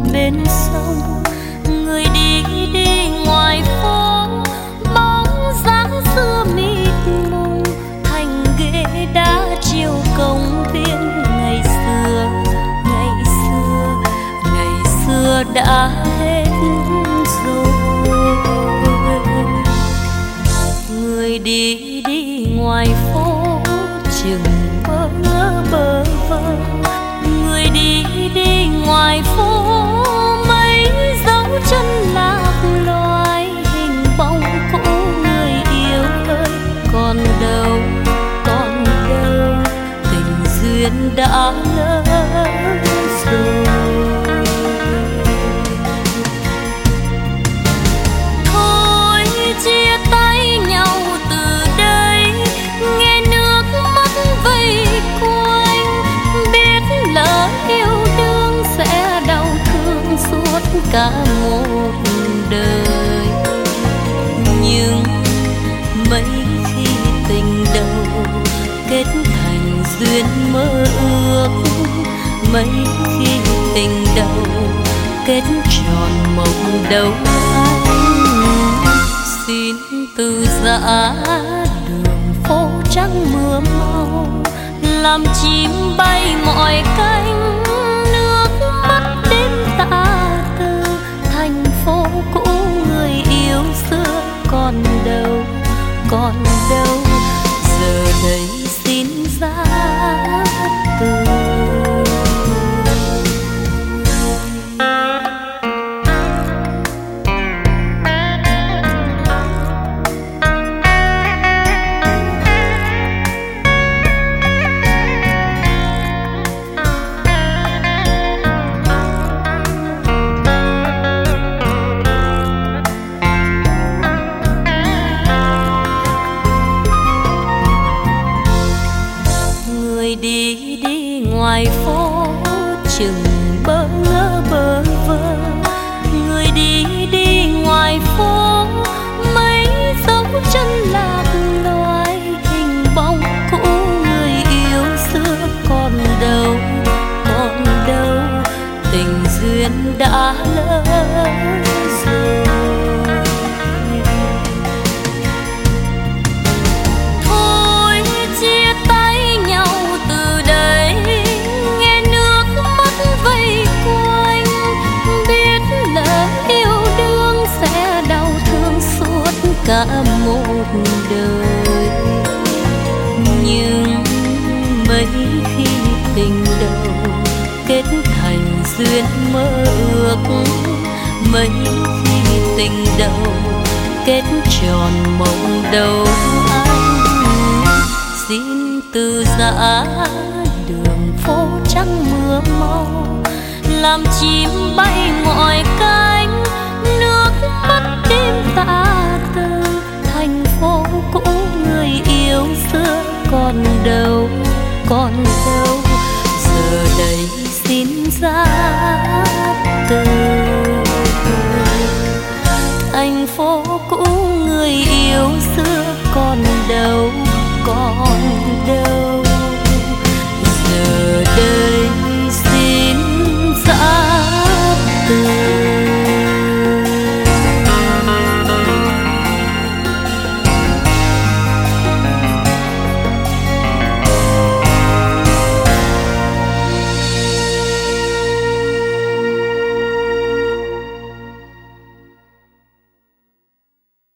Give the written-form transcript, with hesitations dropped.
bên sông. Người đi đi ngoài phố, bóng dáng xưa mịt mùng, thành ghế đá chiều công viên. Ngày xưa, ngày xưa, ngày xưa đã hết rồi. Người đi đi ngoài phố, chừng bơ ngơ bơ vơ. Người đi đi ngoài phố, mấy dấu chân lạc loài. Hình bóng cũ người yêu ơi, còn đâu, còn đâu, tình duyên đã lỡ rồi. Thôi chia tay nhau từ đây, nghe nước mắt vây quanh. Biết lỡ yêu đương sẽ đau thương suốt cả một đời. Nhưng mấy khi tình đầu kết thành duyên mơ ước, mấy khi tình đầu kết tròn mộng đầu anh. Xin từ giã đường phố trắng mưa mau, làm chim bay mọi cánh. Nước mắt đêm tả từ thành phố cũ người yêu xưa, còn đâu, còn đâu, giờ đây xin ra từ. Đi đi ngoài phố, chừng bơ ngơ bơ vơ. Người đi đi ngoài phố, mấy dấu chân lạc loài. Hình bóng cũ người yêu xưa, còn đâu, còn đâu, tình duyên đã lỡ rồi. Cả một đời. Nhưng mấy khi tình đầu kết thành duyên mơ ước, mấy khi tình đầu kết tròn mộng đầu anh. Xin từ giã đường phố trắng mưa mau, làm chim bay mọi cánh. Nước mắt đêm tả từ thành phố cũ người yêu xưa, còn đâu, còn đâu, giờ đây xin ra